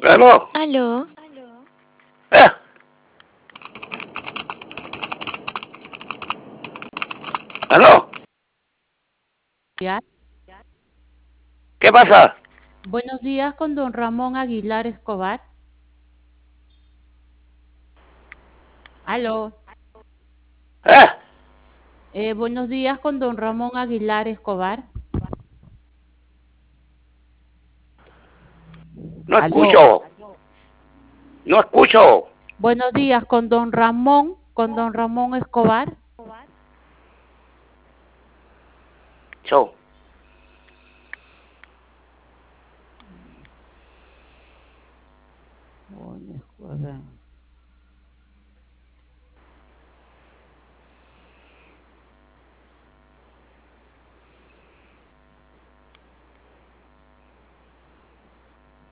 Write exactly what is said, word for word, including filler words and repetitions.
Aló. Aló, Eh, aló. días. ¿Qué pasa? Buenos días con don Ramón Aguilar Escobar. Aló. Eh, Eh, buenos días con don Ramón Aguilar Escobar. no Aló. escucho. No escucho. Buenos días con don Ramón, con don Ramón Escobar. Show. Bueno, Escobar.